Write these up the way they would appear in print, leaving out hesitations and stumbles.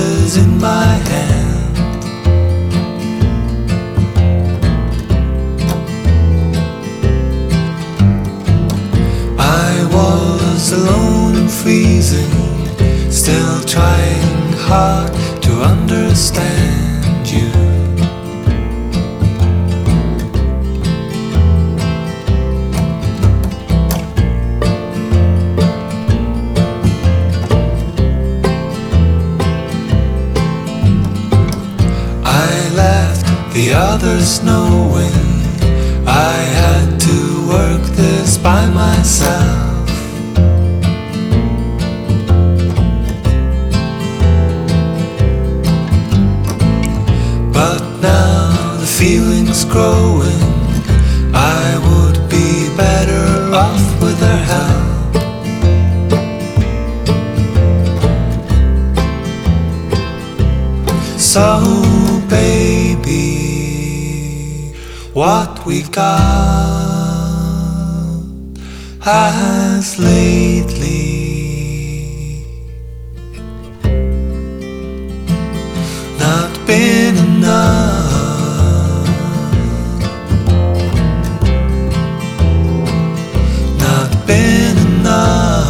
pieces in my hand. I was alone and freezing, still trying hard to understand you. The others knowing I had to work this by myself. But now the feeling's growing, I would be better off with her help. So baby, what we've got has lately not been enough, not been enough.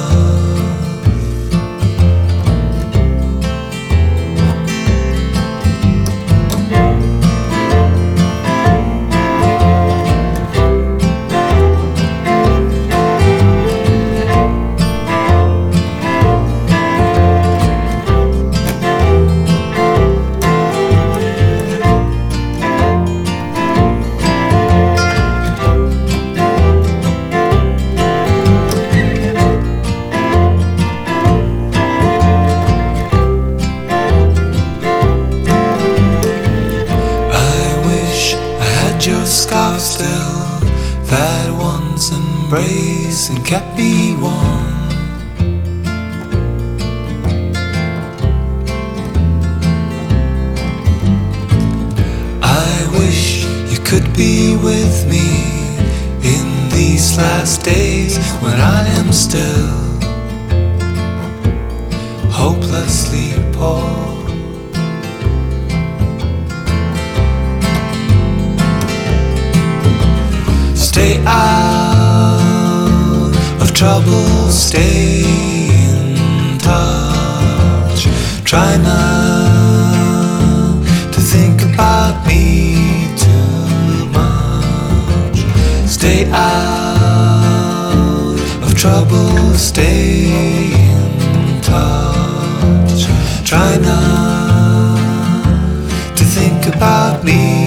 Your scarf still, that once embraced and kept me warm. I wish you could be with me in these last days when I am still hopelessly poor. Stay out of trouble, stay in touch. Try not to think about me too much. Stay out of trouble, stay in touch. Try not to think about me